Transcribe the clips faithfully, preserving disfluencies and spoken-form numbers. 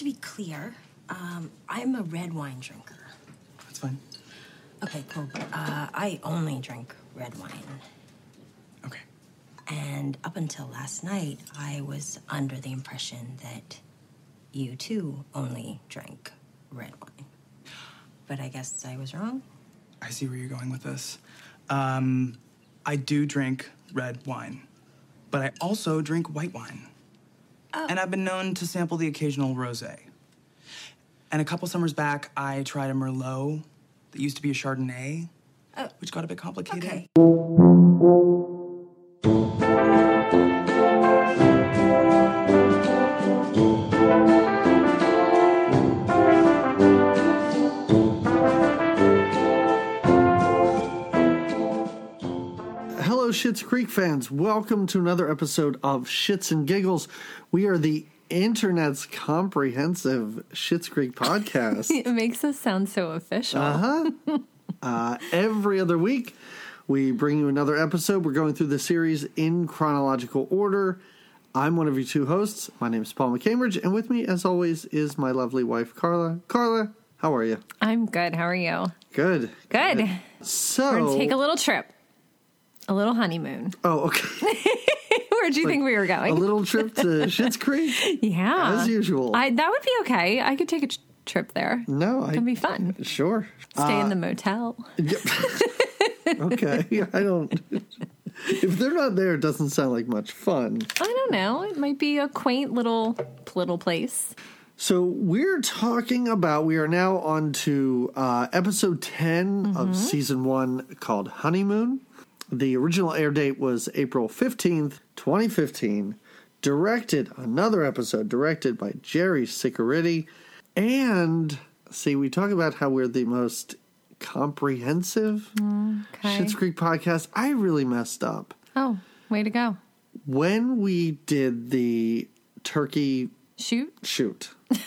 to be clear, um, I'm a red wine drinker. That's fine. Okay, cool. Uh, I only drink red wine. Okay. And up until last night, I was under the impression that you, too, only drank red wine. But I guess I was wrong. I see where you're going with this. Um, I do drink red wine, but I also drink white wine. Oh. And I've been known to sample the occasional rosé. And a couple summers back, I tried a Merlot that used to be a Chardonnay, Oh. which got a bit complicated. Okay. Hello, Schitt's Creek fans. Welcome to another episode of Shits and Giggles. We are the internet's comprehensive Schitt's Creek podcast. It makes us sound so official. Uh-huh. uh, every other week, we bring you another episode. We're going through the series in chronological order. I'm one of your two hosts. My name is Paul McCambridge, and with me, as always, is my lovely wife, Carla. Carla, how are you? I'm good. How are you? Good. Good. Good. So, We're going to take a little trip. A little honeymoon. Oh, okay. Where do you Like think we were going? A little trip to Schitt's Creek? Yeah. As usual. I, that would be okay. I could take a ch- trip there. No, It could be fun. Sure. Stay Uh, in the motel. Okay. I don't. If they're not there, it doesn't sound like much fun. I don't know. It might be a quaint little little place. So we're talking about, we are now on to uh, episode ten Mm-hmm. of season one called Honeymoon. The original air date was April fifteenth, twenty fifteen. Directed, another episode directed by Jerry Siccariti. And, see, we talk about how we're the most comprehensive Okay. Schitt's Creek podcast. I really messed up. Oh, way to go. When we did the turkey Shoot. shoot,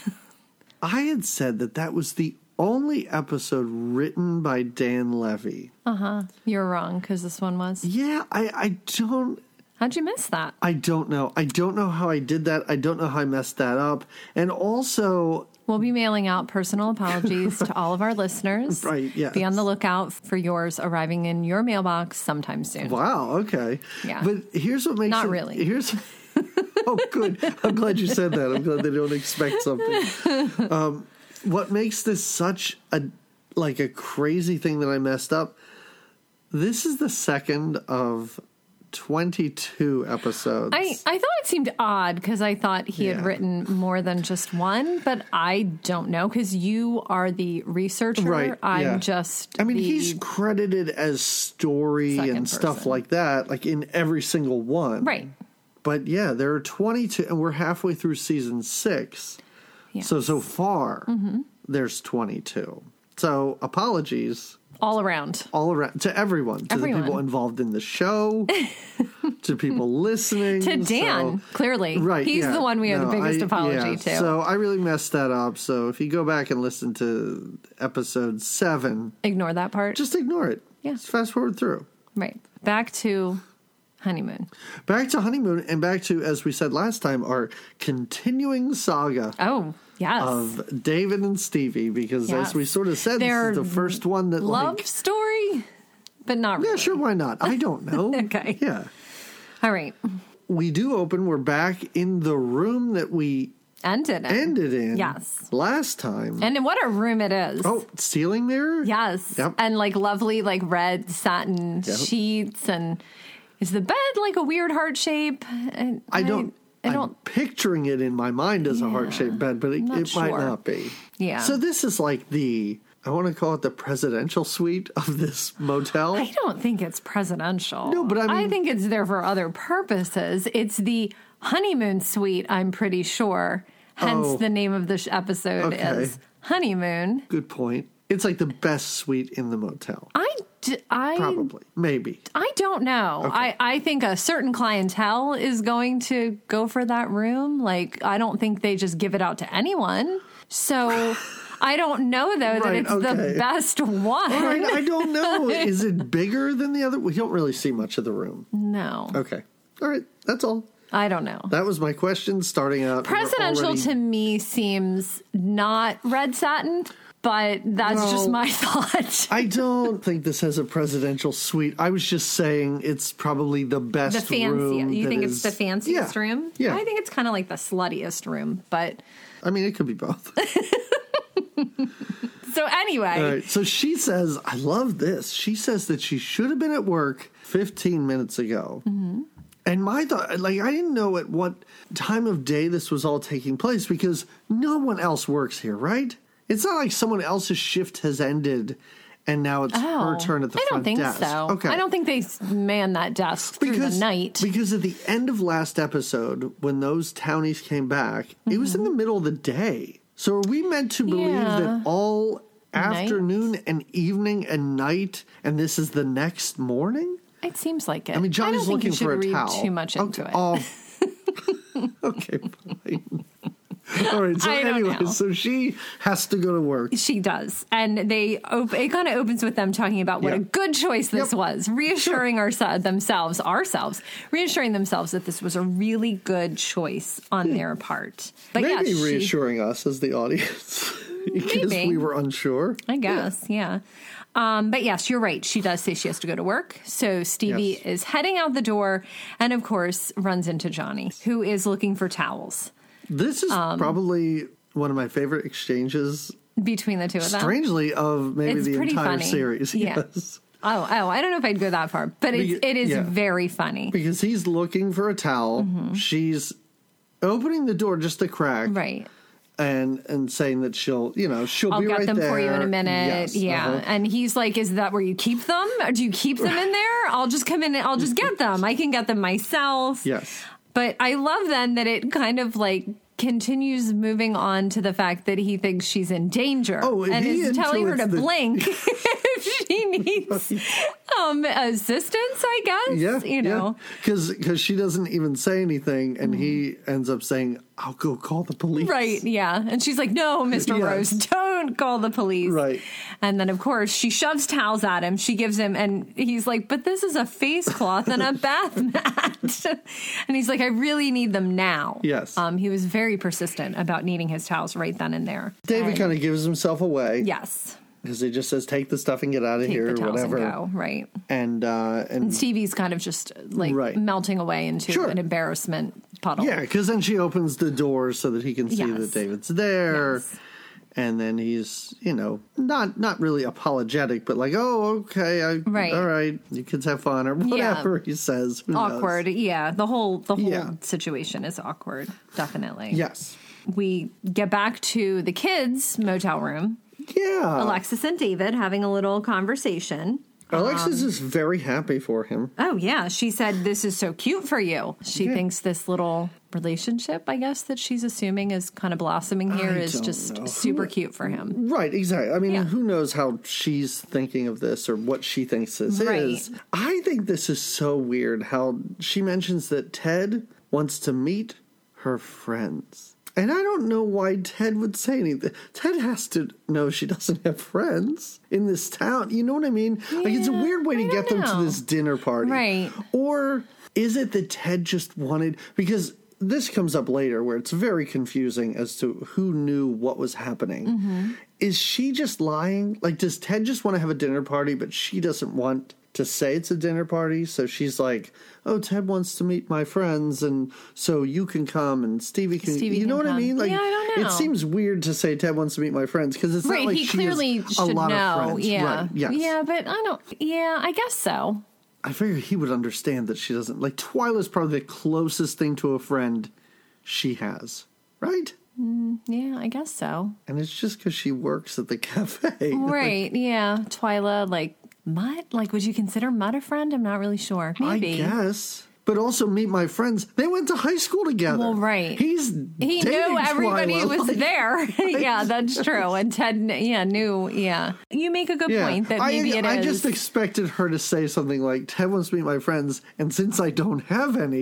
I had said that that was the only episode written by Dan Levy. Uh-huh. You're wrong, because this one was. Yeah, I, I don't... How'd you miss that? I don't know. I don't know how I did that. I don't know how I messed that up. And also... We'll be mailing out personal apologies to all of our listeners. Right, yes. Be on the lookout for yours arriving in your mailbox sometime soon. Wow, okay. Yeah. But here's what makes Not it... really. Here's... Oh, good. I'm glad you said that. I'm glad they don't expect something. Um, what makes this such a, like a crazy thing that I messed up, this is the second of twenty-two episodes. I, I thought it seemed odd because I thought he Yeah. had written more than just one, but I don't know because you are the researcher. Right, I'm yeah. just. I mean, the, he's credited as story Second and stuff person. like that, like in every single one. right. But yeah, there are twenty-two, and we're halfway through season six. Yeah. So, so far, Mm-hmm. there's twenty-two. So, apologies all around. all around to everyone, to Everyone. the people involved in the show, to people listening. To Dan, So- clearly. right. He's yeah. the one we owe No, the biggest I- apology yeah. to. So, I really messed that up. So, if you go back and listen to episode seven, Ignore that part. just ignore it. Yeah. Just fast forward through. right. Back to honeymoon. Back to Honeymoon, and back to, as we said last time, our continuing saga Oh, yes. of David and Stevie, because Yes. as we sort of said, Their this is the first one that, Love like, story, but not really. yeah, sure, why not? I don't know. Okay. Yeah. All right. We do open, we're back in the room that we Ended it. ended in Yes. last time. And what a room it is. Oh, ceiling mirror? Yes. Yep. And like lovely, like red satin Yep. sheets. And is the bed like a weird heart shape? And I don't. I I'm don't. picturing it in my mind as a Yeah. heart-shaped bed, but it, I'm not it might sure. not be. Yeah. So this is like the, I want to call it the presidential suite of this motel. I don't think it's presidential. No, but I mean- think it's there for other purposes. It's the honeymoon suite, I'm pretty sure. Hence Oh. the name of this episode Okay. is Honeymoon. Good point. It's like the best suite in the motel. I, d- I Probably. Maybe. I don't know. Okay. I, I think a certain clientele is going to go for that room. Like, I don't think they just give it out to anyone. So I don't know, though, that Right, it's okay. the best one. All right, I don't know. Is it bigger than the other? We don't really see much of the room. No. Okay. All right. That's all. I don't know. That was my question starting out. Presidential already... to me seems not red satin, but that's No. just my thought. I don't think this has a presidential suite. I was just saying it's probably the best The fancy. room. You that think is- it's the fanciest Yeah. room? Yeah. I think it's kind of like the sluttiest room, but I mean, it could be both. so anyway. All right. So she says, I love this. She says that she should have been at work fifteen minutes ago. Mm-hmm. And my thought, like, I didn't know at what time of day this was all taking place because no one else works here, right? It's not like someone else's shift has ended and now it's Oh, her turn at the I don't front think desk. so. Okay. I don't think they man that desk through the night. Because at the end of last episode, when those townies came back, mm-hmm. it was in the middle of the day. So are we meant to believe Yeah. that all Night? afternoon and evening and night, and this is the next morning? It seems like it. I mean, Johnny's I don't looking think you for should a read towel. too much into okay. it. Oh. Okay, fine. All right. So I don't anyway, know. so she has to go to work. She does. And they op- it kind of opens with them talking about what Yeah. a good choice this Yep. was, reassuring ourselves themselves, ourselves, reassuring themselves that this was a really good choice on their part. But Maybe yeah, she, reassuring us as the audience because Maybe. we were unsure. I guess, yeah. Um, but yes, you're right. She does say she has to go to work. So Stevie Yes. is heading out the door and, of course, runs into Johnny, who is looking for towels This is Um, probably one of my favorite exchanges, between the two of them. strangely, of maybe It's the pretty entire funny. series. Yeah. Yes. Oh, oh, I don't know if I'd go that far, but it's, Because- it is yeah. very funny. Because he's looking for a towel. Mm-hmm. She's opening the door just a crack. Right. And and saying that she'll, you know, she'll I'll be get right them there. for you in a minute. Yes, yeah. uh-huh. And he's like, is that where you keep them? Or do you keep them in there? I'll just come in and I'll just get them. I can get them myself. Yes. But I love then that it kind of like continues moving on to the fact that he thinks she's in danger Oh, and he is telling her to intuits the- blink if she needs um, assistance, I guess. Yeah. You know. Because she doesn't even say anything, and he ends up saying, I'll go call the police. Right, yeah. And she's like, no, Mister Yes. Rose, don't call the police. Right. And then, of course, she shoves towels at him. She gives him, and he's like, but this is a face cloth and a bath mat. And he's like, I really need them now. Yes. Um, he was very persistent about needing his towels right then and there. David And- kind of gives himself away. Yes. Because he just says, take the stuff and get out of Take here, the or towels whatever. and go. Right. And, uh, and Stevie's kind of just like Right. melting away into Sure. an embarrassment puddle. yeah, because then she opens the door so that he can see Yes. that David's there. Yes. And then he's, you know, not not really apologetic, but like, oh, okay, I, Right. all right, you kids have fun, or whatever he says. Who knows? Awkward. Yeah. The whole, the whole Yeah. situation is awkward. Definitely. Yes. We get back to the kids' motel room. Yeah. Alexis and David having a little conversation. Alexis Um, is very happy for him. Oh, yeah. She said, this is so cute for you. She Yeah. thinks this little relationship, I guess, that she's assuming is kind of blossoming here I is don't just know. super cute for him. Right, exactly. I mean, Yeah. who knows how she's thinking of this or what she thinks this Right. is. I think this is so weird how she mentions that Ted wants to meet her friends. And I don't know why Ted would say anything. Ted has to know she doesn't have friends in this town. You know what I mean? like, it's a Yeah, weird way to I get them don't to know. this dinner party. Right. Or is it that Ted just wanted... Because this comes up later where it's very confusing as to who knew what was happening. Mm-hmm. Is she just lying? Like, does Ted just want to have a dinner party, but she doesn't want to say it's a dinner party? So she's like, oh, Ted wants to meet my friends, and so you can come, and Stevie can... Stevie you know can what I come. mean? Like, Yeah, I don't know. It seems weird to say Ted wants to meet my friends, because it's Right. not like He she clearly has a should lot of know. friends. Yeah. Right, yes. Yeah, but I don't. Yeah, I guess so. I figure he would understand that she doesn't... Like, Twyla's probably the closest thing to a friend she has, right? Yeah, I guess so. And it's just because she works at the cafe. Right. Yeah. Twyla, like, Mutt? Like, would you consider Mutt a friend? I'm not really sure. Maybe. I guess. But also meet my friends. They went to high school together. Well, right. He's He dating knew everybody Twyla. was Like, there. Yeah, that's true. And Ted, kn- yeah, knew. Yeah. You make a good Yeah. point that maybe I, it I is. just expected her to say something like, Ted wants to meet my friends, and since I don't have any,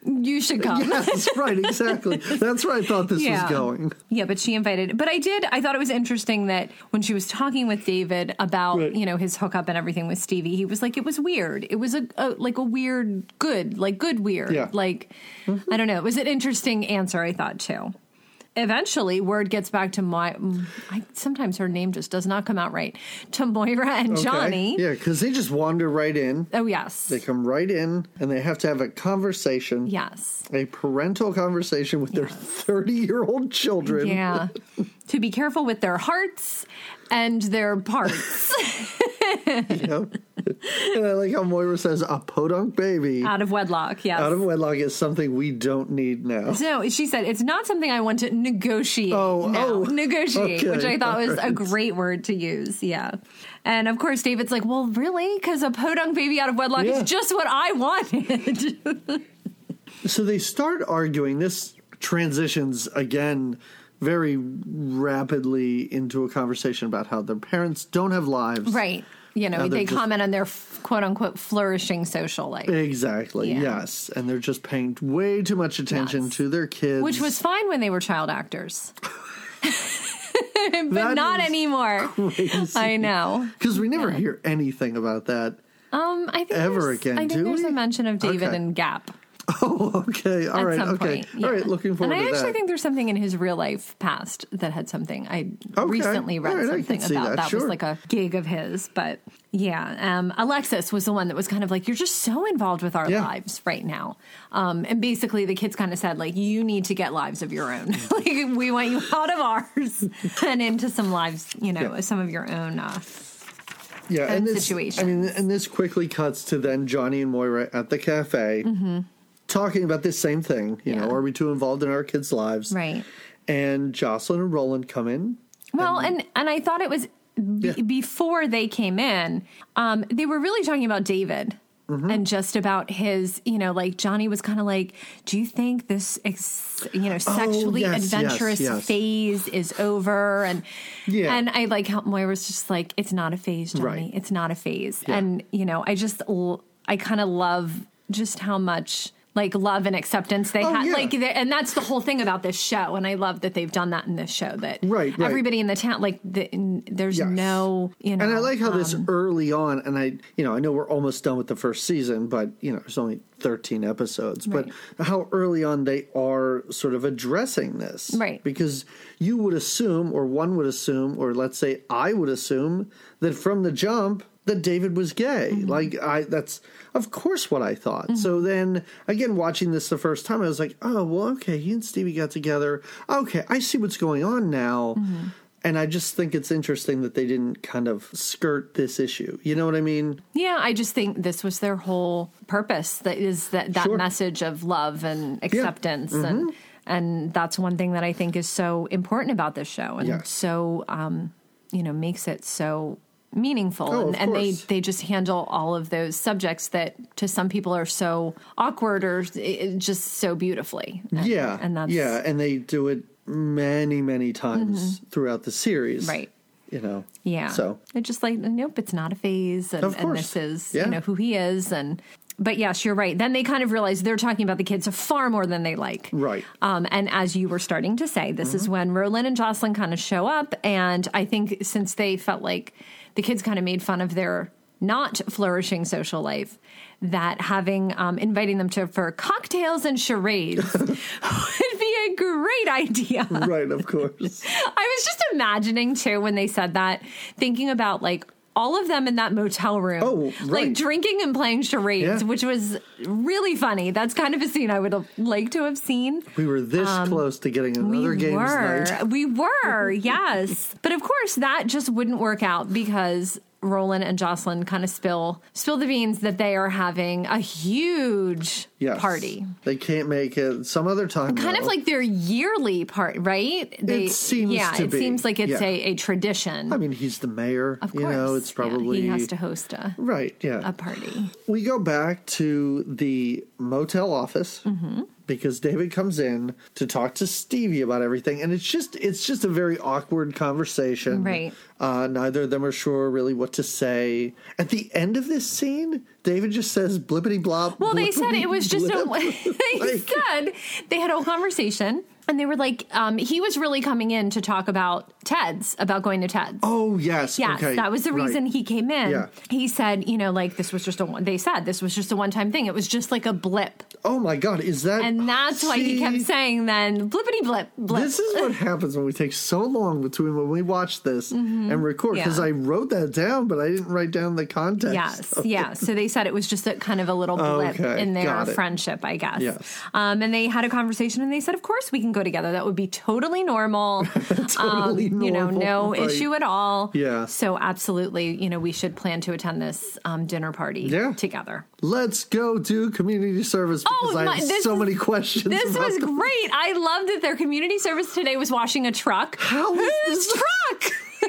you should come. Yes, right, exactly. That's where I thought this Yeah. was going. Yeah, but she invited. But I did. I thought it was interesting that when she was talking with David about Right. you know his hookup and everything with Stevie, he was like, it was weird. It was a, a like a weird, good, like good weird. Yeah. Like I don't know. It was an interesting answer. I thought too. Eventually, word gets back to my. I, sometimes her name just does not come out right. To Moira and Okay. Johnny. Yeah, because they just wander right in. Oh yes. They come right in, and they have to have a conversation. Yes. A parental conversation with their thirty-year-old children. Yeah. To be careful with their hearts and their parts. You know? And I like how Moira says, a podunk baby Out of wedlock, yes. out of wedlock is something we don't need now. So she said, it's not something I want to negotiate. Oh, now. oh, negotiate, okay, which I thought was all a right. great word to use. Yeah. And of course, David's like, well, really? Because a podunk baby out of wedlock Yeah. is just what I wanted. So they start arguing. This transitions again very rapidly into a conversation about how their parents don't have lives. Right. You know, Now they're they just- comment on their quote unquote flourishing social life, Exactly, Yeah. yes. And they're just paying way too much attention Yes. to their kids. which was fine when they were child actors. But That not is anymore. crazy. I know. Because we never hear anything about that. Um, I think Ever there's- again, I think do there's we? a mention of David Okay. and Gap. Oh, okay. All At right. some Okay. point, yeah. All right. Looking forward and I to actually that. think there's something in his real life past that had something. I Okay. recently read All right, I can something see about that, that, was sure. like a gig of his. But yeah, um, Alexis was the one that was kind of like, you're just so involved with our Yeah. lives right now. Um, and basically the kids kind of said like, you need to get lives of your own. Like we want you out of ours and into some lives, you know, Yeah. some of your own. Uh, yeah, and this, situations. I mean, and this quickly cuts to then Johnny and Moira at the cafe talking about this same thing. You know, Mm-hmm. Yeah. are we too involved in our kids' lives? right. And Jocelyn and Roland come in. Well, and and I thought it was b- Yeah. before they came in, um, they were really talking about David Mm-hmm. and just about his, you know, like Johnny was kind of like, do you think this, ex- you know, sexually Oh, yes, yes, adventurous yes. phase is over? And Yeah. and I like how Moira was just like, it's not a phase, Johnny. Right. It's not a phase. Yeah. And you know, I just l- I kind of love just how much. Like love and acceptance they Oh, had, yeah. like, they- and that's the whole thing about this show. And I love that they've done that in this show. That Right, right. everybody in the town, like, the, n- there's Yes. no, you know. And I like how this um, early on, and I, you know, I know we're almost done with the first season, but, you know, there's only thirteen episodes. Right. But how early on they are sort of addressing this. Right. Because you would assume, or one would assume, or let's say I would assume, that from the jump, that David was gay. Mm-hmm. Like, I, that's, of course, what I thought. Mm-hmm. So then, again, watching this the first time, I was like, oh, well, okay, he and Stevie got together. Okay, I see what's going on now. Mm-hmm. And I just think it's interesting that they didn't kind of skirt this issue. You know what I mean? Yeah, I just think this was their whole purpose. That is that that Sure. message of love and acceptance, and Mm-hmm. and that's one thing that I think is so important about this show, and Yes. so um, you know makes it so meaningful. Oh, and, of and they course. they just handle all of those subjects that to some people are so awkward or eh, just so beautifully. And, Yeah. and that's yeah. And they do it many, many times throughout the series. right. You know? Yeah. So, it's just like, nope, it's not a phase. And, Of and course. this is, Yeah. you know, who he is. And, but yes, you're right. Then they kind of realize they're talking about the kids far more than they like. Right. Um, and as you were starting to say, this Mm-hmm. is when Roland and Jocelyn kind of show up. And I think since they felt like the kids kind of made fun of their not flourishing social life, that having um, inviting them to for cocktails and charades would be a great idea. right, of course. I was just imagining too when they said that, thinking about like all of them in that motel room, Oh, right. like drinking and playing charades, Yeah. which was really funny. That's kind of a scene I would have liked to have seen. We were this close to getting another we games were, night. we were, yes. But of course, that just wouldn't work out because Roland and Jocelyn kind of spill spill the beans that they are having a huge Yes. party. They can't make it some other time. Kind of though. like their yearly part, right? They, seems yeah, to it be. seems like it's Yeah. a, a tradition. I mean, he's the mayor. of course, You know, it's Yeah, probably. he has to host a, Right, yeah. a party. We go back to the motel office. Mm-hmm. because David comes in to talk to Stevie about everything, and it's just it's just a very awkward conversation. Right. Uh, neither of them are sure really what to say. At the end of this scene, David just says blippity blop. Well, they said it was just a. They Like- said they had a whole conversation, and they were like, um, he was really coming in to talk about Ted's, about going to Ted's. Oh, yes. Yes, okay. that was the reason right. he came in. Yeah. He said, you know, like this was just a one. They said this was just a one-time thing. It was just like a blip, Oh, my God. Is that... and that's why he See? kept saying then blippity blip blip. This is what happens when we take so long between when we watch this and record, because Yeah. I wrote that down, but I didn't write down the context. Yes, of yeah. it. So they said it was just a kind of a little blip Okay, in their got it. friendship, I guess. Yes. Um, and they had a conversation, and they said, of course we can go together. That would be totally normal. Totally um, You know, normal, no right. issue at all. Yeah. So absolutely, you know, we should plan to attend this um, dinner party Yeah. together. Let's go do community service because Oh, I my- have this so is- many questions. This about was the- great. I loved that their community service today was washing a truck. How was Whose this- truck?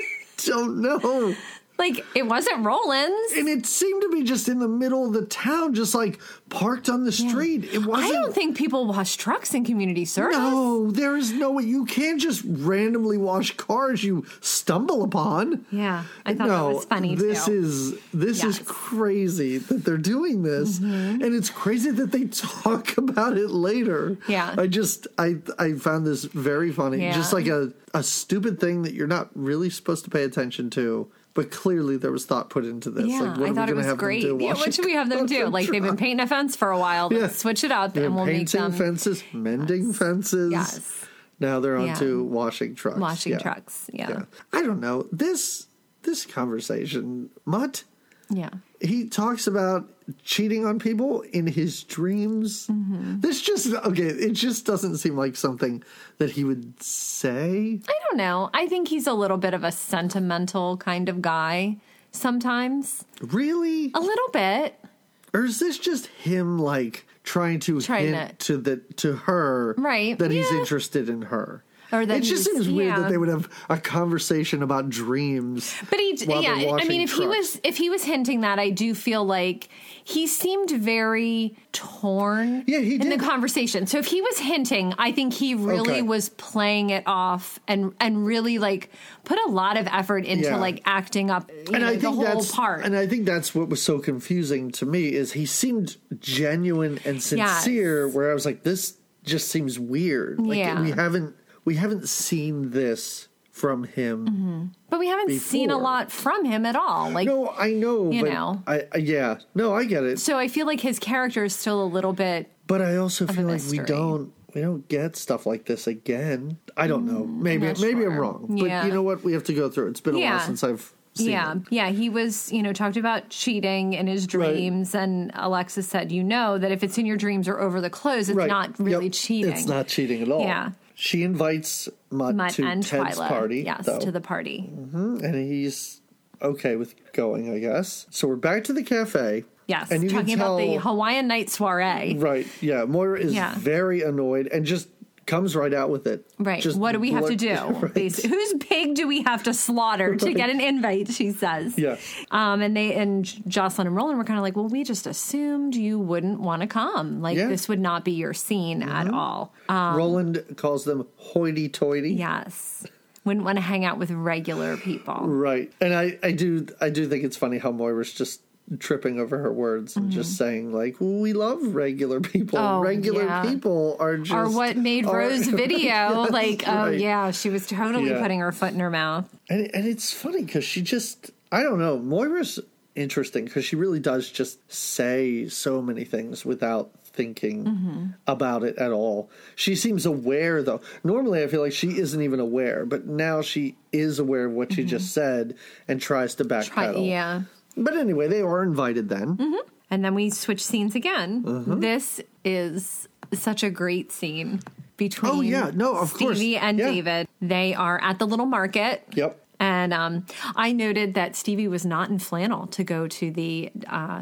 Don't know. Like, it wasn't Roland's. And it seemed to be just in the middle of the town, just like parked on the street. It wasn't. I don't think people wash trucks in community service. No, there is no way. You can't just randomly wash cars you stumble upon. Yeah, I thought no, that was funny this too. is this is Yes. Mm-hmm. crazy that they're doing this, and it's crazy that they talk about it later. Yeah. I just I I found this very funny. Yeah. Just like a a stupid thing that you're not really supposed to pay attention to. But clearly there was thought put into this. Yeah, like, what I are thought we it gonna was have great. Them do? Yeah, Wash what a should we have them car do? and Like they've been truck? painting a fence for a while. Let's Yeah. switch it up They're and we'll make painting them fences, mending fences. Yes. Now they're on Yeah. to washing trucks. washing Yeah. trucks. Yeah. I don't know. This this conversation, Mutt, Yeah. he talks about cheating on people in his dreams. Mm-hmm. This just okay, it just doesn't seem like something that he would say. I don't know. I think he's a little bit of a sentimental kind of guy sometimes. Really? A little bit. Or is this just him like trying to Trying hint to the to her Right, that he's yeah. interested in her? Or that it just he's- seems weird yeah. that they would have a conversation about dreams. But he, while they're yeah, I washing mean, if he trucks. was, if he was hinting that, I do feel like he seemed very torn. Yeah, he in did. the conversation. So if he was hinting, I think he really Okay. was playing it off and and really like put a lot of effort into Yeah. like acting up, you and know, I the think whole that's part. and I think that's what was so confusing to me is he seemed genuine and sincere. Yes. Where I was like, this just seems weird. Like Yeah. we haven't we haven't seen this from him. but we haven't seen a before. lot from him at all. Like, No, I know, You but know. I, I yeah, no, I get it. so I feel like his character is still a little bit. But I also a feel like we mystery. don't we don't get stuff like this again. I don't know. Maybe not maybe I'm sure. wrong. But Yeah. you know what? We have to go through it. It's been a Yeah. while since I've seen Yeah, it. yeah. He was, you know, talked about cheating in his dreams, and Alexis said, you know, that if it's in your dreams or over the clothes, it's Right. not really Yep. cheating. It's not cheating at all. Yeah. She invites Mutt, Mutt to and Ted's Twyla, party. yes, though. to the party. And he's okay with going, I guess. So we're back to the cafe. Yes, And you can talking about the tell- Hawaiian night soiree. Right. Yeah. Moira is Yeah. very annoyed and just comes right out with it. Right. Just What do we have to do? blurt- Right. Basi- Whose pig do we have to slaughter to get an invite? She says. Yeah. Um, and they and Jocelyn and Roland were kind of like, well, we just assumed you wouldn't want to come. Like Yeah. Mm-hmm. this would not be your scene at all. Um, Roland calls them hoity-toity. yes. Wouldn't want to hang out with regular people. Right. And I, I do I do think it's funny how Moira's just tripping over her words and just saying like, we love regular people. Mm-hmm. Oh, regular yeah. people are just Or what made are- Rose video. Yes, like, oh, right. yeah, she was totally Yeah. putting her foot in her mouth. And and it's funny because she just I don't know, Moira's interesting because she really does just say so many things without thinking Mm-hmm. about it at all. She seems aware though. Normally I feel like she isn't even aware, but now she is aware of what she just said and tries to backpedal. Try, yeah. But anyway, they are invited then. And then we switch scenes again. Uh-huh. This is such a great scene between Oh, yeah. No, of course. Stevie and Yeah. David. They are at the little market. Yep. And um, I noted that Stevie was not in flannel to go to the uh,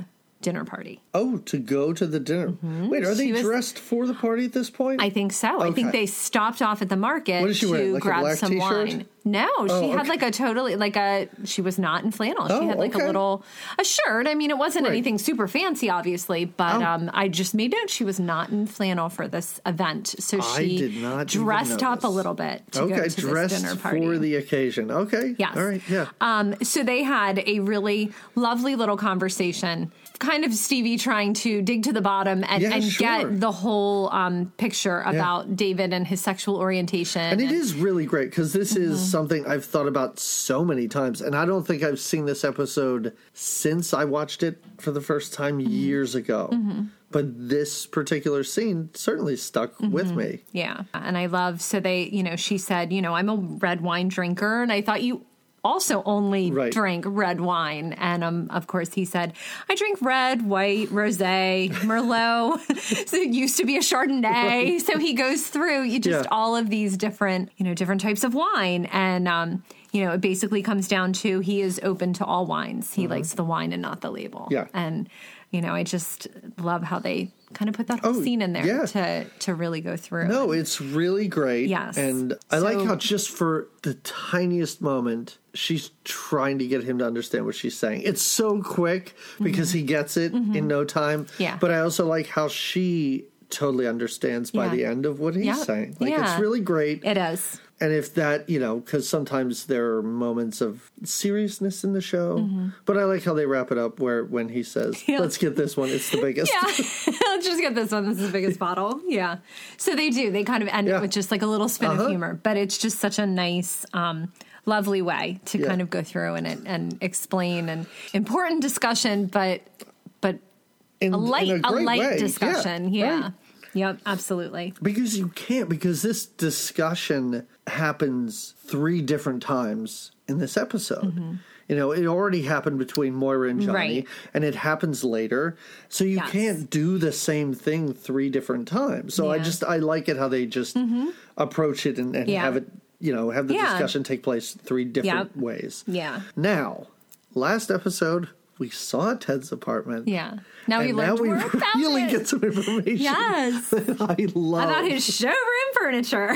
dinner party. Oh, to go to the dinner. Mm-hmm. Wait, are they was, dressed for the party at this point? I think so. Okay. I think they stopped off at the market what did she to wear? Like grab a black some t-shirt? wine. No, oh, she had okay. like a totally, like a, she was not in flannel. She oh, had like okay. a little, a shirt. I mean, it wasn't right. anything super fancy, obviously, but oh. um, I just made note she was not in flannel for this event. So she I did not dressed up a little bit to okay, go to dressed this dinner party. for the occasion. Okay. Yes. All right, yeah. Um, so they had a really lovely little conversation, kind of Stevie trying to dig to the bottom and, yeah, and sure. get the whole um, picture about yeah. David and his sexual orientation. And it and, is really great because this mm-hmm. is something I've thought about so many times. And I don't think I've seen this episode since I watched it for the first time mm-hmm. years ago. Mm-hmm. But this particular scene certainly stuck mm-hmm. with me. Yeah. And I love, so they, you know, she said, you know, I'm a red wine drinker. And I thought you also only right. drank red wine. And um, of course he said, I drink red, white, rosé, Merlot. So it used to be a Chardonnay. Right. So he goes through you just yeah. all of these different, you know, different types of wine. And, um, you know, it basically comes down to he is open to all wines. He mm-hmm. likes the wine and not the label. Yeah. And, you know, I just love how they kind of put that whole oh, scene in there yeah. to to really go through. No, it's really great. Yes. And I so, like how just for the tiniest moment, she's trying to get him to understand what she's saying. It's so quick because mm-hmm. he gets it mm-hmm. in no time. Yeah. But I also like how she totally understands by yeah. the end of what he's yeah. saying. Like, yeah. it's really great. It is. And if that, you know, because sometimes there are moments of seriousness in the show, mm-hmm. but I like how they wrap it up where when he says, yeah. let's get this one, it's the biggest. Yeah, let's just get this one, this is the biggest bottle. Yeah. So they do, they kind of end yeah. it with just like a little spin uh-huh. of humor, but it's just such a nice, um, lovely way to yeah. kind of go through and, and explain an important discussion, but, but in, a light, in a, a light way. discussion. Yeah. yeah. Right. Yep, absolutely. Because you can't, because this discussion happens three different times in this episode. Mm-hmm. You know, it already happened between Moira and Johnny, right. and it happens later. So you yes. can't do the same thing three different times. So yeah. I just, I like it how they just mm-hmm. approach it and, and yeah. have it, you know, have the yeah. discussion take place three different yep. ways. Yeah. Now, last episode, we saw Ted's apartment. Yeah. Now we now learned we more about really it. get some information. Yes. That I love. About his showroom furniture.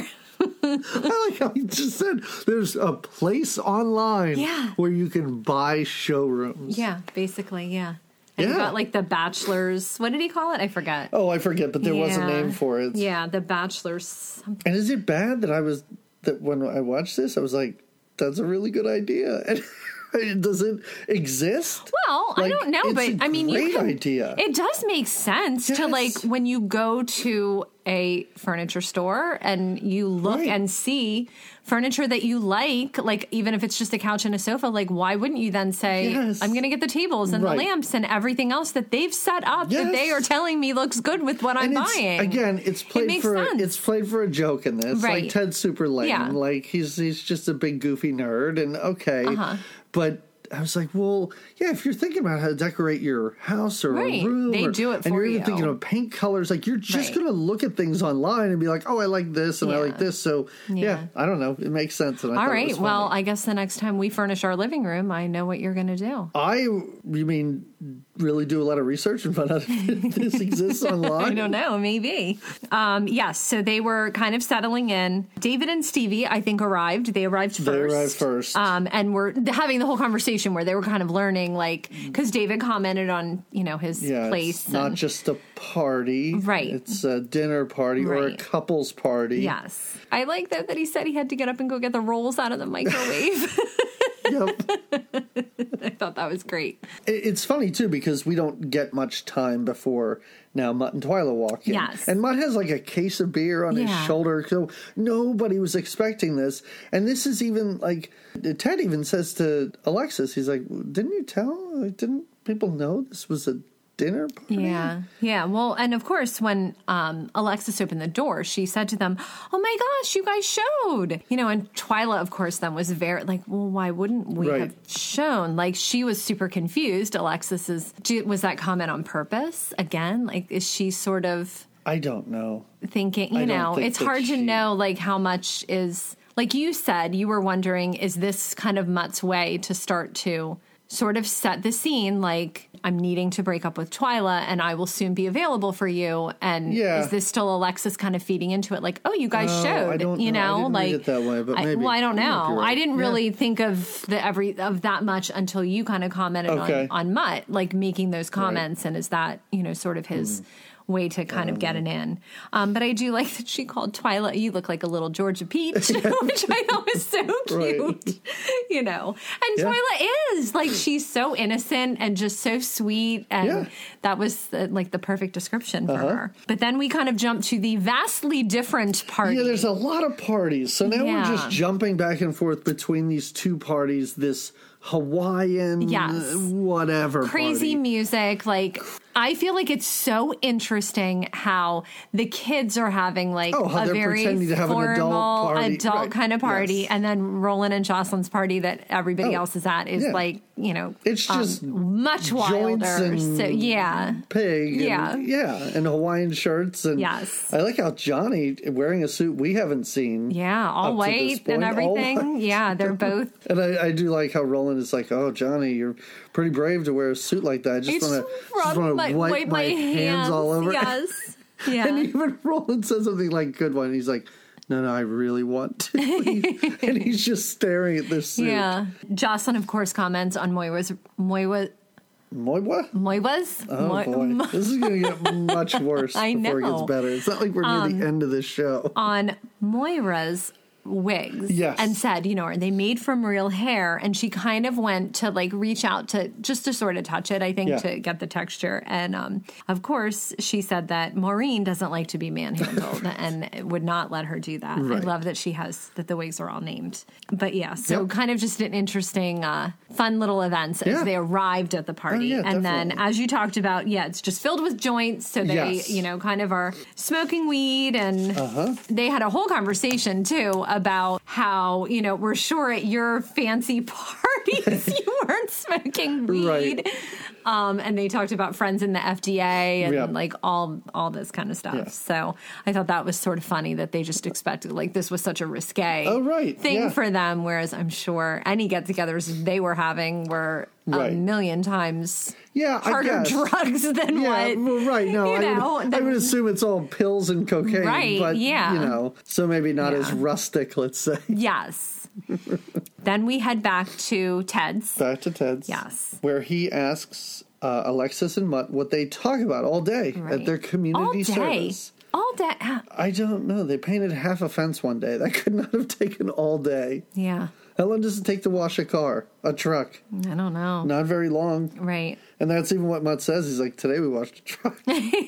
I like how he just said there's a place online yeah. where you can buy showrooms. Yeah, basically, yeah. And yeah. you got like the Bachelor's, what did he call it? I forget. Oh, I forget, but there yeah. was a name for it. Yeah, the Bachelor's something. And is it bad that I was, that when I watched this, I was like, that's a really good idea. And does it exist? Well, like, I don't know, but I mean, great you can, idea. It does make sense yes. to like when you go to a furniture store and you look right. and see furniture that you like, like even if it's just a couch and a sofa, like why wouldn't you then say, yes. I'm going to get the tables and right. the lamps and everything else that they've set up yes. that they are telling me looks good with what and I'm it's, buying. Again, it's played it for sense. it's played for a joke in this. Right. Like Ted's super lame. Yeah. Like he's he's just a big goofy nerd and okay. Uh-huh. But I was like, well, yeah, if you're thinking about how to decorate your house or right. a room, they or, do it for and you're even you. thinking of paint colors, like you're just right. going to look at things online and be like, oh, I like this and yeah. I like this. So yeah. yeah, I don't know, it makes sense. And I all thought right, it was well, funny. I guess the next time we furnish our living room, I know what you're going to do. I, you mean, really do a lot of research and find out if this exists online? I don't know, maybe. Um, yes, so they were kind of settling in. David and Stevie, I think, arrived. They arrived first. They arrived first. Um, and were having the whole conversation where they were kind of learning, like, because David commented on, you know, his yeah, place. It's not and, just a party. Right. It's a dinner party right. or a couple's party. Yes. I like that, that he said he had to get up and go get the rolls out of the microwave. Yep. I thought that was great. It's funny, too, because we don't get much time before now Mutt and Twyla walk in. Yes. And Mutt has like a case of beer on yeah. his shoulder, so nobody was expecting this. And this is even like, Ted even says to Alexis, he's like, didn't you tell? Didn't people know this was a dinner party? Yeah. Yeah. Well, and of course, when um, Alexis opened the door, she said to them, oh my gosh, you guys showed. You know, and Twyla, of course, then was very like, well, why wouldn't we right. have shown? Like, she was super confused. Alexis is, was that comment on purpose again? Like, is she sort of. I don't know. Thinking, you I know, think it's hard she... to know, like, how much is. Like you said, you were wondering, is this kind of Mutt's way to start to sort of set the scene like, I'm needing to break up with Twyla and I will soon be available for you. And Yeah. is this still Alexis kind of feeding into it? Like, oh, you guys Oh, showed, I don't you know. I know, didn't like read it that way, but I, maybe. well, I don't You might be know. right. I didn't Yeah. really think of the every of that much until you kind of commented Okay. on, on Mutt, like making those comments. And is that, you know, sort of his way to kind of get it in. Um, but I do like that she called Twyla, you look like a little Georgia Peach, which I thought was so cute, Right. you know. And Yeah. Twyla is, like, she's so innocent and just so sweet. And Yeah. that was, uh, like, the perfect description for her. But then we kind of jump to the vastly different party. Yeah, there's a lot of parties. So now Yeah. we're just jumping back and forth between these two parties, this Hawaiian, Yes. uh, whatever. Crazy party. music. Like, I feel like it's so interesting how the kids are having like Oh, how a they're very pretending to have an adult formal party. adult Right. kind of party, Yes. and then Roland and Jocelyn's party that everybody Oh, else is at is yeah. like, you know, It's um, just much joints wilder. and So yeah, pig. And, Yeah. yeah, and Hawaiian shirts. And Yes. I like how Johnny wearing a suit we haven't seen. yeah, all up to this white point, and all everything. white. Yeah, they're both. And I, I do like how Roland is like, "Oh, Johnny, you're pretty brave to wear a suit like that. I just It's want to rub want my, to wipe wipe my hands all over." it." Yes. Yeah. And even Roland says something like, "Good one." He's like, "No, no, I really want to." And he's just staring at this suit. Yeah. Jocelyn, of course, comments on Moira's Moira Moiwa? Moiwa's. Oh Moi- boy, this is going to get much worse I before it know. Um, gets better. It's not like we're near the end of this show. on Moira's wigs Yes. and said, you know, are they made from real hair? And she kind of went to like reach out to just to sort of touch it, I think, Yeah. to get the texture. And um, of course, she said that Maureen doesn't like to be manhandled and would not let her do that. Right. I love that she has that the wigs are all named. But yeah, so Yep. kind of just an interesting, uh, fun little events as Yeah. they arrived at the party. Oh, yeah, and then, definitely. as you talked about, yeah, it's just filled with joints. So they, Yes. you know, kind of are smoking weed. And Uh-huh. they had a whole conversation, too, about how, you know, we're sure at your fancy parties you weren't smoking weed. Right. Um, and they talked about friends in the F D A and Yep. like all all this kind of stuff. Yeah. So I thought that was sort of funny that they just expected like this was such a risque Oh, right. thing Yeah. for them, whereas I'm sure any get-togethers they were having were Right. a million times Yeah, I harder guess. drugs than Yeah, what. well, right. No, you I, know, would, I than- would assume it's all pills and cocaine. Right, But, yeah. you know, so maybe not Yeah. as rustic, let's say. Yes. Then we head back to Ted's. Back to Ted's. Yes. Where he asks uh, Alexis and Mutt what they talk about all day Right. at their community all day. service. All day. ah, I don't know. They painted half a fence one day. That could not have taken all day. Yeah. How long does it take to wash a car? A truck? I don't know. Not very long. Right. And that's even what Mutt says. He's like, today we washed a truck.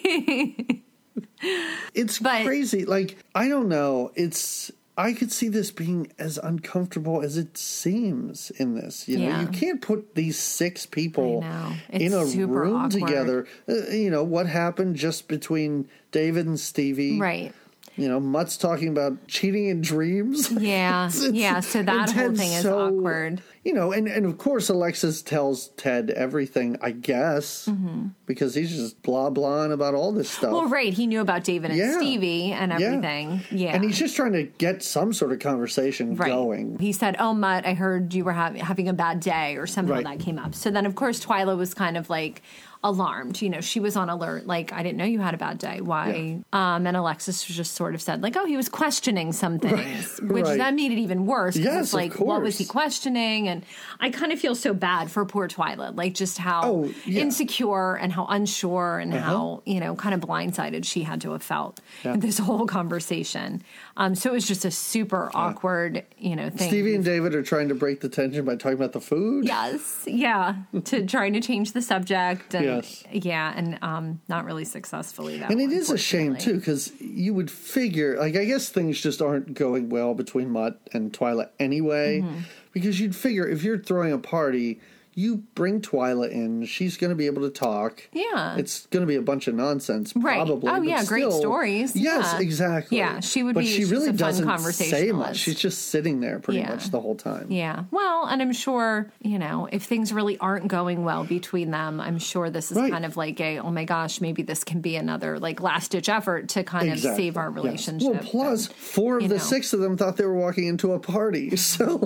It's But- crazy. Like, I don't know. It's... I could see this being as uncomfortable as it seems in this. You know, Yeah. you can't put these six people I know. It's in a super room awkward. together. Uh, you know, what happened just between David and Stevie? Right. You know, Mutt's talking about cheating in dreams. Yeah. It's- it's- Yeah. So and that whole Ted's thing is so- awkward. You know, and, and of course Alexis tells Ted everything, I guess, because he's just blah blahing about all this stuff. Mm-hmm. Well, right. He knew about David and Yeah. Stevie and everything. Yeah. And he's just trying to get some sort of conversation right. going. He said, "Oh, Mutt, I heard you were ha- having a bad day," or somehow Right. that came up. So then, of course, Twyla was kind of like alarmed. You know, she was on alert. Like, I didn't know you had a bad day. Why? Um, and Alexis just sort of said, like, "Oh, he was questioning some things," which right. that made it even worse. 'cause Yes, it's of like, what was he course. questioning? And I kind of feel so bad for poor Twyla, like just how Oh, yeah. insecure and how unsure and how you know kind of blindsided she had to have felt Yeah. in this whole conversation. Um, so it was just a super awkward, you know, thing. Stevie and David are trying to break the tension by talking about the food. Yes, yeah, to trying to change the subject, and Yes. yeah, and um, not really successfully. Though, And it is a shame, unfortunately. too, because you would figure, like, I guess things just aren't going well between Mutt and Twyla anyway, Mm-hmm. because you'd figure if you're throwing a party, you bring Twyla in, she's going to be able to talk. Yeah. It's going to be a bunch of nonsense, Right. probably. Oh, but yeah, great still- stories. Yes, Yeah. exactly. Yeah, she would but be- she she's really a fun doesn't say much. conversationalist. She's just sitting there pretty Yeah. much the whole time. Yeah. Well, and I'm sure, you know, if things really aren't going well between them, I'm sure this is Right. kind of like a, oh my gosh, maybe this can be another like last ditch effort to kind Exactly. of save our Yes. relationship. Well, plus, And, four of you the know. six of them thought they were walking into a party, so...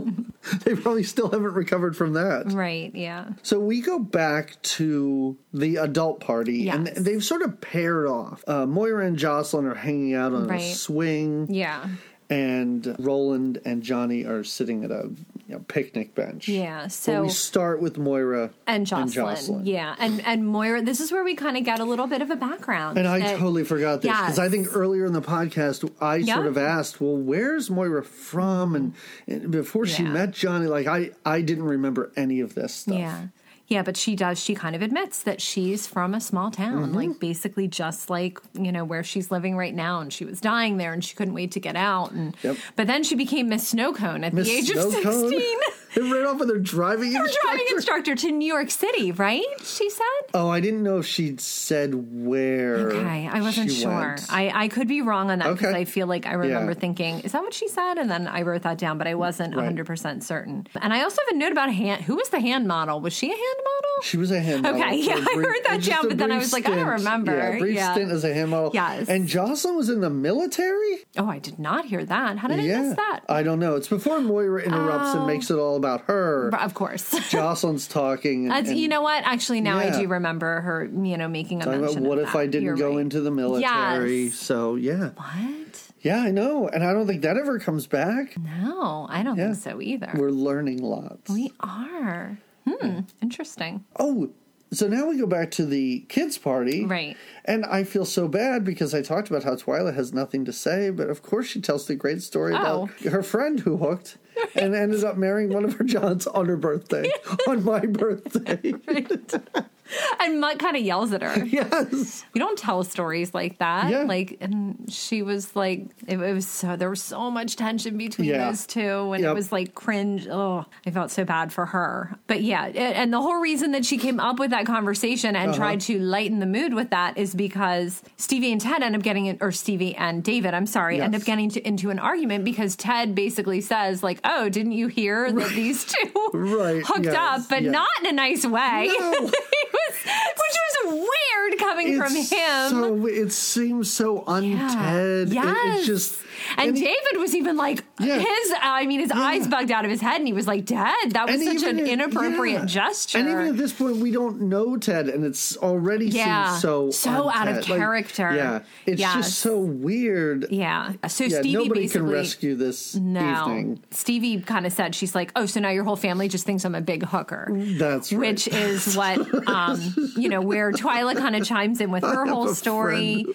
They probably still haven't recovered from that. Right, yeah. So we go back to the adult party, Yes. and they've sort of paired off. Uh, Moira and Jocelyn are hanging out on Right. a swing. Yeah. And Roland and Johnny are sitting at a you know, picnic bench. Yeah, But so... we start with Moira And Jocelyn. and Jocelyn. Yeah, and, and Moira, this is where we kind of get a little bit of a background. And I that- totally forgot this because Yes. I think earlier in the podcast I Yeah. sort of asked, "Well, where's Moira from?" And, and before she Yeah. met Johnny, like I, I didn't remember any of this stuff. Yeah. Yeah, but she does. She kind of admits that she's from a small town, Mm-hmm. like basically just like, you know, where she's living right now. And she was dying there and she couldn't wait to get out. And Yep. But then she became Miss Snowcone at Miss the age of Snowcone. sixteen. They ran off with her driving Her instructor. driving instructor to New York City, right? She said? Oh, I didn't know if she'd said where. Okay, I wasn't she sure. went. I, I could be wrong on that because Okay. I feel like I remember Yeah. thinking, is that what she said? And then I wrote that down, but I wasn't Right. one hundred percent certain. And I also have a note about a hand. Who was the hand model? Was she a hand model? She was a hand model. Okay, for yeah, a I heard that just down, a but then I brief was like, I don't stint. remember. Yeah, a brief Yeah. stint as a hand model. Yes. And Jocelyn was in the military? Oh, I did not hear that. How did I yeah. miss that? I don't know. It's before Moira interrupts Oh. and makes it all about her. But of course. Jocelyn's talking. And, That's, and you know what? Actually, now I Yeah. do remember her, you know, making a talking mention about what of if that. I didn't You're go right. into the military? Yes. So, yeah. What? Yeah, I know. And I don't think that ever comes back. No, I don't Yeah. think so either. We're learning lots. we are. Hmm. Interesting. Oh, so now we go back to the kids' party. Right. And I feel so bad because I talked about how Twyla has nothing to say, but of course she tells the great story Oh. about her friend who hooked and ended up marrying one of her Johns on her birthday, on my birthday. And Mutt kind of yells at her. Yes. You don't tell stories like that. Yeah. Like, and she was like, it, it was so, there was so much tension between Yeah. those two. And Yep. it was like cringe. Oh, I felt so bad for her. But yeah. a- And the whole reason that she came up with that conversation and Uh-huh. tried to lighten the mood with that is because Stevie and Ted end up getting, in, or Stevie and David, I'm sorry, end Yes. up getting to, into an argument because Ted basically says, like, oh, didn't you hear that these two Right, hooked yes, up, but yes. not in a nice way? No. He was, which was weird coming from It's him. So, it seems so un-Ted. It- Yes. it's just... and he- David was even like, Yeah. his, I mean, his eyes bugged out of his head, and he was like, Dad, that was And such even an at- inappropriate yeah. gesture. And even at this point, we don't know Ted, and it's already Yeah. seems so So out of un-Ted. Like, character. yeah, it's Yes. just so weird. yeah. So Yeah, Stevie nobody basically. can rescue this No. evening. Stevie kind of said, she's like, oh, so now your whole family just thinks I'm a big hooker. That's right. Which is what, um, you know, where Twyla kind of chimes in with her have whole a story.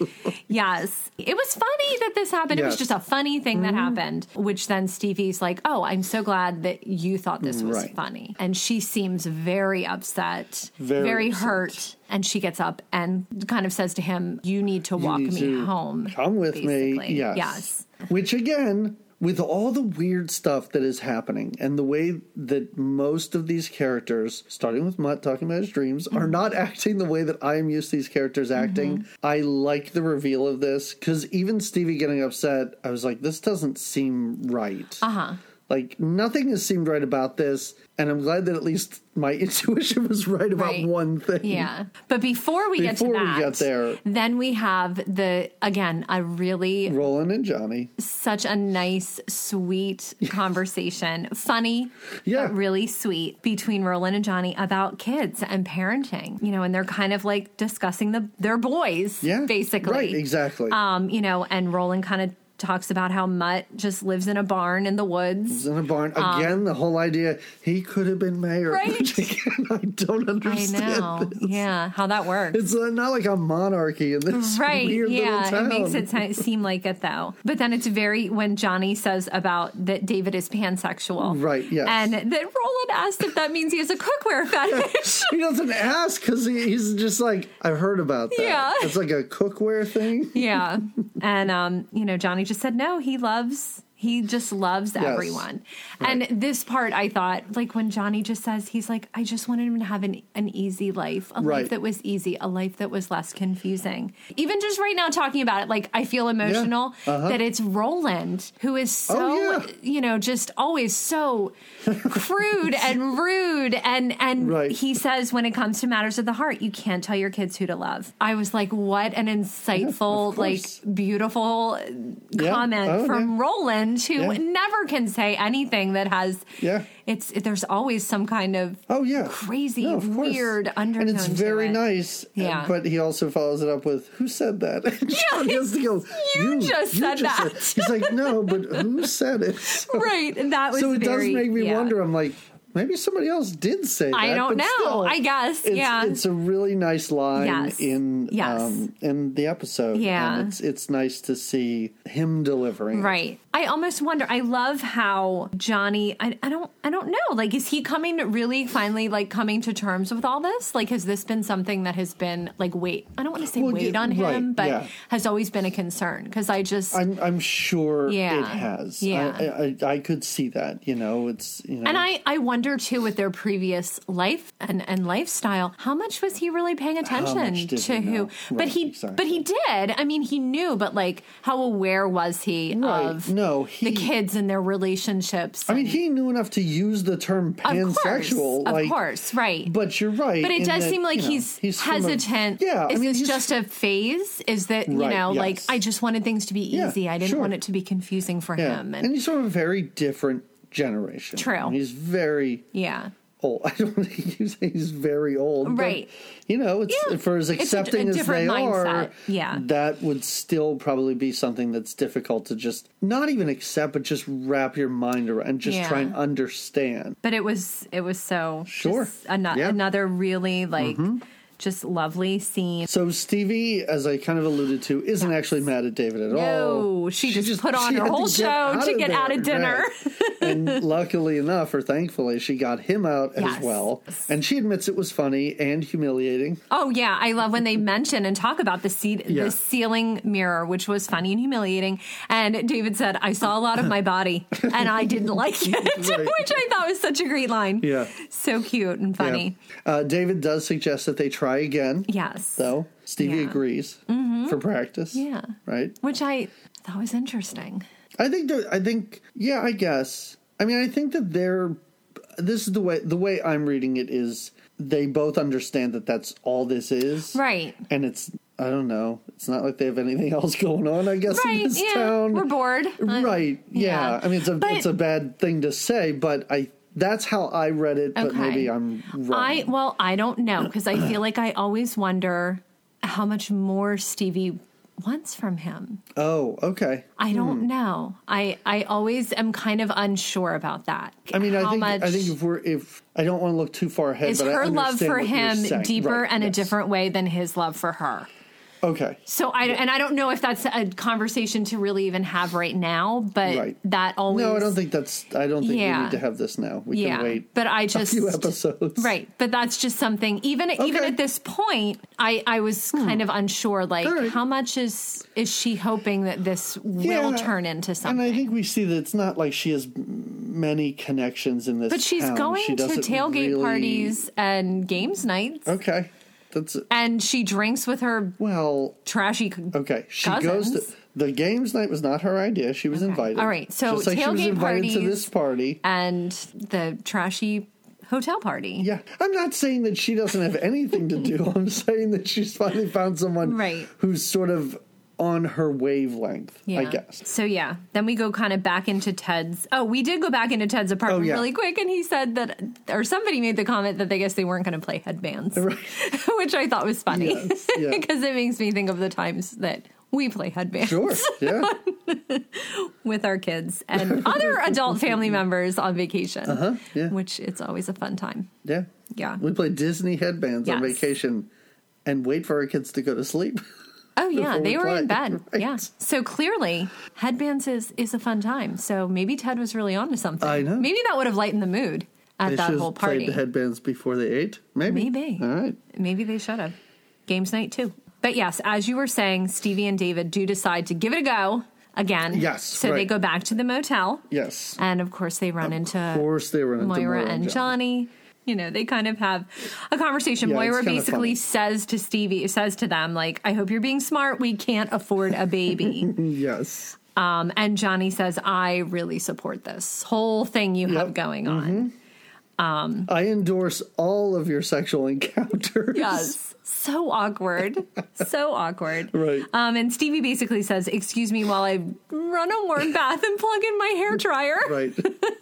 Yes. It was funny that this happened. It was Yes. just a funny thing that happened, which then Stevie's like, oh, I'm so glad that you thought this was Right. funny. And she seems very upset, Very very, upset. hurt. And she gets up and kind of says to him, you need to You walk need me to home. Come with me. basically. Yes. Yes. Which again, with all the weird stuff that is happening and the way that most of these characters, starting with Mutt talking about his dreams, are Mm-hmm. not acting the way that I am used to these characters acting. I like the reveal of this because even Stevie getting upset, I was like, this doesn't seem right. Uh huh. Like, nothing has seemed right about this, and I'm glad that at least my intuition was right about Right. one thing. Yeah. But before we get to Before we that, get there- then we have the, again, a really Roland and Johnny. such a nice, sweet conversation. Funny, Yeah. but really sweet between Roland and Johnny about kids and parenting. You know, and they're kind of like discussing the their boys, Yeah. basically. Right, exactly. Um, you know, and Roland kind of talks about how Mutt just lives in a barn in the woods. in a barn. Again, the whole idea, he could have been mayor. Um, Right. Which again, I don't I understand know. this. Yeah, how that works. It's uh, not like a monarchy in this Right, weird yeah, little town. it makes it t- seem like it though. But then it's very, when Johnny says about that David is pansexual. Right, yes. And that Roland asked if that means he has a cookware fetish. He doesn't ask because he, he's just like, I've heard about that. Yeah. It's like a cookware thing. Yeah. And, um, you know, Johnny just said, no, he loves, he just loves Yes. everyone. And this part I thought, like when Johnny just says, he's like, I just wanted him to have an, an easy life, a Right. life that was easy, a life that was less confusing. Even just right now talking about it, like I feel emotional Uh-huh. that it's Roland who is so, Oh, yeah. you know, just always so crude and rude. And, and Right. he says when it comes to matters of the heart, you can't tell your kids who to love. I was like, what an insightful, of like course. beautiful Yeah. comment Oh, from yeah. Roland friend who Yeah. never can say anything that has. Yeah. It's there's always some kind of Oh yeah, crazy, No, of course. weird undertone. and it's to very it. nice. Yeah. but he also follows it up with, "Who said that?" And Johnny has to go, You just said that." He's like, "No, but who said it?" So, Right, and that was so it very, does make me yeah. wonder. I'm like, maybe somebody else did say that. I don't but know. still, I guess, it's, yeah. it's a really nice line Yes. in Yes. um, in the episode. Yeah. and it's it's nice to see him delivering. it. Right. I almost wonder. I love how Johnny. I, I don't. I don't know. Like, is he coming to really finally like coming to terms with all this? Like, has this been something that has been like weight? I don't want to say Well, weight yeah, on him, right, but yeah. has always been a concern because I just. I'm I'm sure Yeah. it has. Yeah. I, I I could see that. You know, it's you know. And I, I wonder too, with their previous life and, and lifestyle, how much was he really paying attention much did to he who? know? But Right, he, exactly. but he did. I mean, he knew, but like, how aware was he Right, of no, the he- kids and their relationships? I mean, and- he knew enough to use the term of course, pansexual. of like, course, right? But you're right. But it in does that, seem like you know, he's, from a- hesitant. yeah, Is I mean, this he's- just a phase? Is that, you Right, know, like, yes. I just wanted things to be Yeah, easy. I didn't sure. want it to be confusing for yeah. him. And, he's from a very different generation. True. And he's very yeah. old. I don't think you say he's very old. but, Right. you know, it's Yeah. for as It's a- accepting a as different they mindset. are. Yeah. That would still probably be something that's difficult to just not even accept, but just wrap your mind around and just Yeah. try and understand. But it was it was so Sure. just ano- Yeah. another really like just lovely scene. So Stevie, as I kind of alluded to, isn't actually mad at David at all. No, she just put on she her had to whole get show out to of get out of there, dinner. right. And luckily enough, or thankfully, she got him out Yes. as well. And she admits it was funny and humiliating. Oh yeah, I love when they mention and talk about the seat, Yeah. the ceiling mirror, which was funny and humiliating. And David said, "I saw a lot of my body, and I didn't like it," Right. which I thought was such a great line. Yeah. So cute and funny. Yeah. Uh, David does suggest that they try again. Yes. Though Stevie Yeah. Mm-hmm. agrees for practice. Yeah. Right. Which I thought was interesting. I think that I think yeah, I guess. I mean, I think that they're this is the way the way I'm reading it is they both understand that that's all this is. Right. And it's I don't know. It's not like they have anything else going on, I guess, Right. in this Yeah. town. We're bored. Uh, Right. Yeah. yeah. I mean, it's a But- it's a bad thing to say, but I that's how I read it, but Okay. maybe I'm wrong. I well, I don't know because I feel like I always wonder how much more Stevie wants from him. oh, okay. I Hmm. don't know. I I always am kind of unsure about that. I mean, I How think much I think if we're if I don't want to look too far ahead, is but I her love understand for what you're him saying. deeper Right, and a yes. different way than his love for her. Okay. So I and I don't know if that's a conversation to really even have right now, but Right. that always No, I don't think that's. I don't think Yeah. we need to have this now. We yeah. can wait. But I just a few episodes. Right, but that's just something. Even even Okay. at this point, I I was kind of unsure. Like, All right. how much is is she hoping that this will Yeah, turn into something? And I think we see that it's not like she has m- many connections in this. but she's town. going She to doesn't tailgate really- parties and games nights, Okay, that's and she drinks with her well. trashy. Okay, she cousins. goes to the games night. Was not her idea. She was invited. All right, so just like she was tailgate invited to parties- this party. and the trashy hotel party. Yeah, I'm not saying that she doesn't have anything to do. I'm saying that she's finally found someone Right. who's sort of on her wavelength, I guess. So yeah, then we go kind of back into Ted's. Oh, we did go back into Ted's apartment Oh, yeah. really quick, and he said that, or somebody made the comment that they guess they weren't going to play headbands, Right. which I thought was funny Yes, yeah. because it makes me think of the times that we play headbands Sure, yeah. with our kids and other adult family members on vacation, Uh-huh, yeah. which it's always a fun time. Yeah. Yeah. We play Disney headbands on Yes. vacation and wait for our kids to go to sleep. Oh yeah, Before we they were in play. bed. Right. Yeah. So clearly, headbands is is a fun time. So maybe Ted was really onto something. I know. Maybe that would have lightened the mood at They that should whole have party. played the headbands before they ate. Maybe. Maybe. All right. Maybe they should have. Games night too. But yes, as you were saying, Stevie and David do decide to give it a go again. Yes, So they right. go back to the motel. Yes. And of course they run into Of course they run into Moira, and Johnny. Johnny. You know, they kind of have a conversation. Yeah, it's Moira kinda basically funny. says to Stevie, says to them, like, I hope you're being smart. We can't afford a baby. Yes. um, and Johnny says, I really support this whole thing you have Yep. going on. Um, I endorse all of your sexual encounters. yes. So awkward. So awkward. Right. Um, and Stevie basically says, excuse me while I run a warm bath and plug in my hair dryer. Right.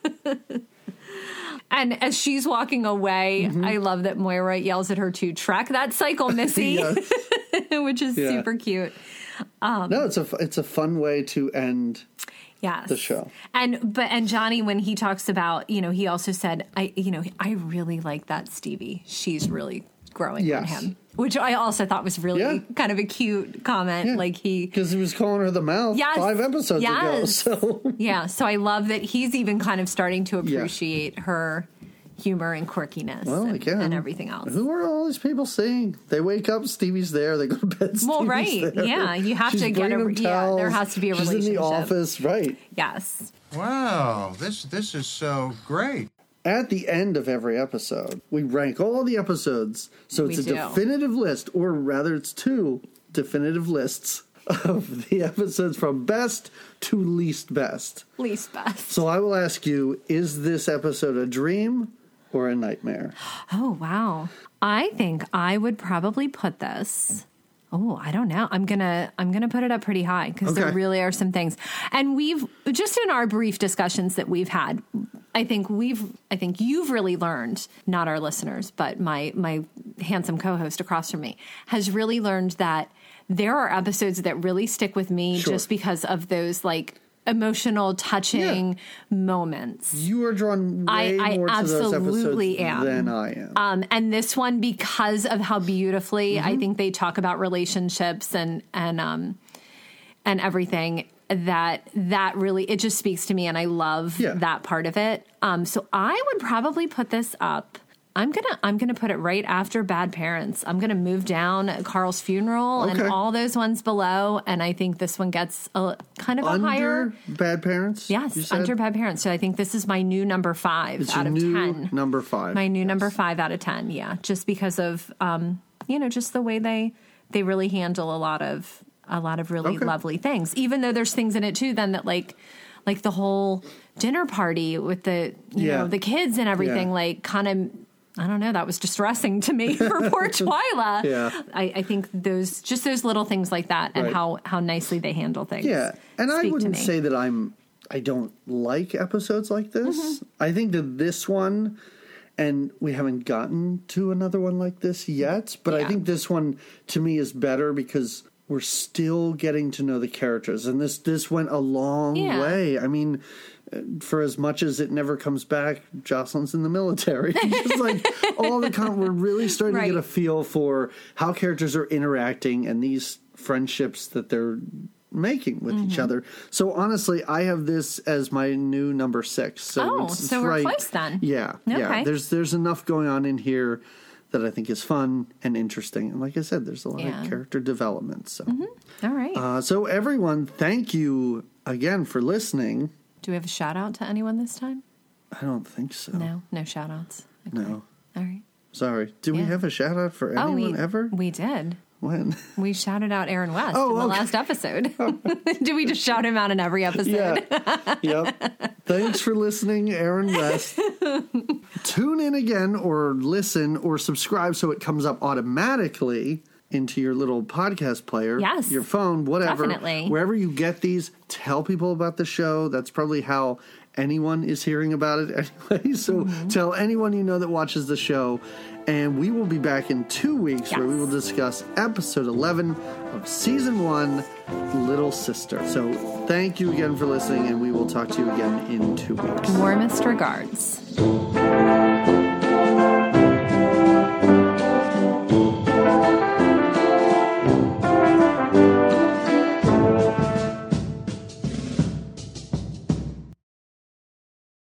And as she's walking away, mm-hmm. I love that Moira yells at her to track that cycle, Missy, which is yeah. super cute. Um, no, it's a, it's a fun way to end yes. the show. And, but, and Johnny, when he talks about, you know, he also said, I, you know, I really like that Stevie. She's really growing yes. on him. Which I also thought was really yeah. kind of a cute comment. Yeah. Like he, because he was calling her the mouth yes. five episodes yes. ago. So yeah, so I love that he's even kind of starting to appreciate yeah. her humor and quirkiness well, and, again, and everything else. Who are all these people seeing? They wake up, Stevie's there. They go to bed, Stevie's well, right? there. Yeah, you have She's to get a yeah. There has to be a She's relationship. in the office, right? Yes. Wow, this this is so great. At the end of every episode, we rank all the episodes. So it's we a do. definitive list, or rather it's two definitive lists of the episodes from best to least best. Least best. So I will ask you, is this episode a dream or a nightmare? Oh, wow. I think I would probably put this... Oh, I don't know. I'm going to I'm going to put it up pretty high because okay. there really are some things. And we've just in our brief discussions that we've had, I think we've I think you've really learned, not our listeners, but my my handsome co-host across from me has really learned that there are episodes that really stick with me sure. just because of those like emotional, touching yeah. moments. You are drawn way I, I more to those episodes am. than I am. Um, and this one, because of how beautifully mm-hmm. I think they talk about relationships and and um and everything, that that really it just speaks to me, and I love yeah. that part of it. Um, so I would probably put this up. I'm gonna I'm gonna put it right after Bad Parents. I'm gonna move down Carl's Funeral okay. and all those ones below, and I think this one gets a kind of a under higher Bad Parents. Yes, under Bad Parents. So I think this is my new number five it's out your of new ten. Number five. My new yes. number five out of ten. Yeah, just because of um, you know, just the way they they really handle a lot of a lot of really okay. lovely things. Even though there's things in it too, then that like like the whole dinner party with the you yeah. know the kids and everything, yeah. like kind of. I don't know. That was distressing to me for poor Twyla. Yeah. I, I think those just those little things like that and right. how, how nicely they handle things. Yeah. And I wouldn't to me. say that I'm I don't like episodes like this. Mm-hmm. I think that this one, and we haven't gotten to another one like this yet, but yeah. I think this one to me is better because we're still getting to know the characters. And this this went a long yeah. way. I mean, for as much as it never comes back, Jocelyn's in the military. Just like all the con- we're really starting right. to get a feel for how characters are interacting and these friendships that they're making with mm-hmm. each other. So honestly, I have this as my new number six. So oh, it's, it's so we're right. close then. Yeah, okay. yeah. There's there's enough going on in here that I think is fun and interesting. And like I said, there's a lot yeah. of character development. So mm-hmm. all right. Uh, so everyone, thank you again for listening. Do we have a shout out to anyone this time? I don't think so. No, no shout outs. Okay. No. All right. Sorry. Did yeah. we have a shout out for anyone oh, we, ever? We did. When? We shouted out Aaron West oh, in the okay. last episode. Did we just shout him out in every episode? Yeah. Yep. Thanks for listening, Aaron West. Tune in again or listen or subscribe so it comes up automatically into your little podcast player. Yes. Your phone, whatever. Definitely. Wherever you get these, tell people about the show. That's probably how anyone is hearing about it anyway. So mm-hmm. tell anyone you know that watches the show. And we will be back in two weeks yes. where we will discuss episode eleven of season one, Little Sister. So thank you again for listening, and we will talk to you again in two weeks. Warmest regards.